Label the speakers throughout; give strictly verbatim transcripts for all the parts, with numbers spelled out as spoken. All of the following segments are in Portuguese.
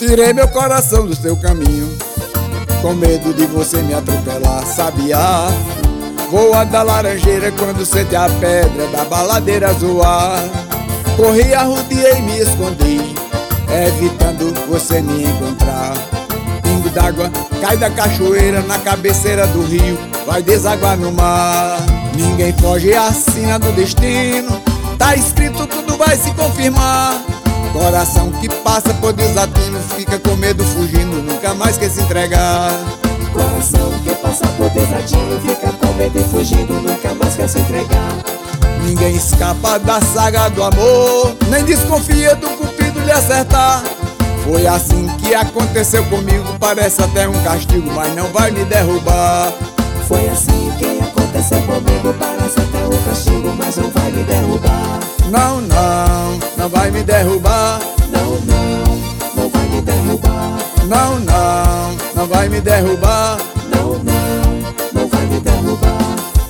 Speaker 1: Tirei meu coração do seu caminho, com medo de você me atropelar, sabiá. Voa da laranjeira quando sente a pedra da baladeira zoar. Corri, arrudiei e me escondi, evitando você me encontrar. Pingo d'água cai da cachoeira na cabeceira do rio, vai desaguar no mar. Ninguém foge à sina do destino, tá escrito, tudo vai se confirmar. Coração que passa por desatino, fica com medo fugindo, nunca mais quer se entregar.
Speaker 2: Coração que passa por desatino, fica com medo e fugindo, nunca mais quer se entregar.
Speaker 1: Ninguém escapa da saga do amor, nem desconfia do cupido lhe acertar. Foi assim que aconteceu comigo, parece até um castigo, mas não vai me derrubar.
Speaker 2: Foi assim que aconteceu comigo, parece até um castigo, mas não vai me derrubar.
Speaker 1: Não, não, não vai me derrubar.
Speaker 2: Não, não, não vai me derrubar.
Speaker 1: Não, não, não vai me derrubar.
Speaker 2: Não, não, não vai me derrubar.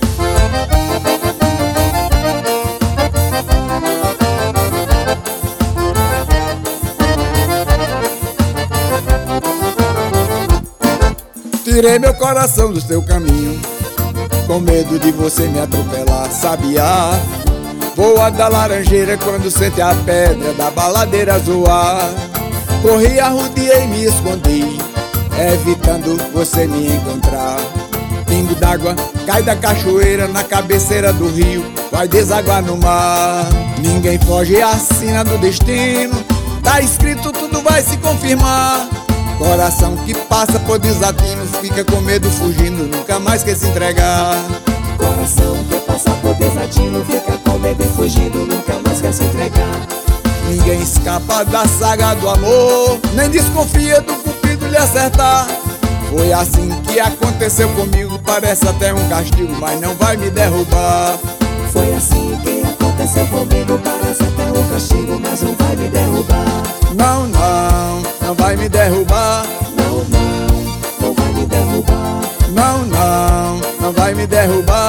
Speaker 1: Tirei meu coração do seu caminho, com medo de você me atropelar, sabiá. Voa da laranjeira quando sente a pedra da baladeira zoar. Corri, arrudiei e me escondi, evitando você me encontrar. Pingo d'água cai da cachoeira na cabeceira do rio, vai desaguar no mar. Ninguém foge à sina do destino, tá escrito, tudo vai se confirmar. Coração que passa por desatino, fica com medo fugindo, nunca mais quer se entregar.
Speaker 2: Coração que passa por desatino, fica com medo e fugindo, nunca mais quer se entregar.
Speaker 1: Ninguém escapa da saga do amor, nem desconfia do cupido lhe acertar. Foi assim que aconteceu comigo, parece até um castigo, mas não vai me derrubar.
Speaker 2: Foi assim que aconteceu comigo, parece até um castigo, mas não vai me derrubar.
Speaker 1: Não, não, não vai me derrubar.
Speaker 2: Não, não, não vai me derrubar.
Speaker 1: Não, não, não vai me derrubar.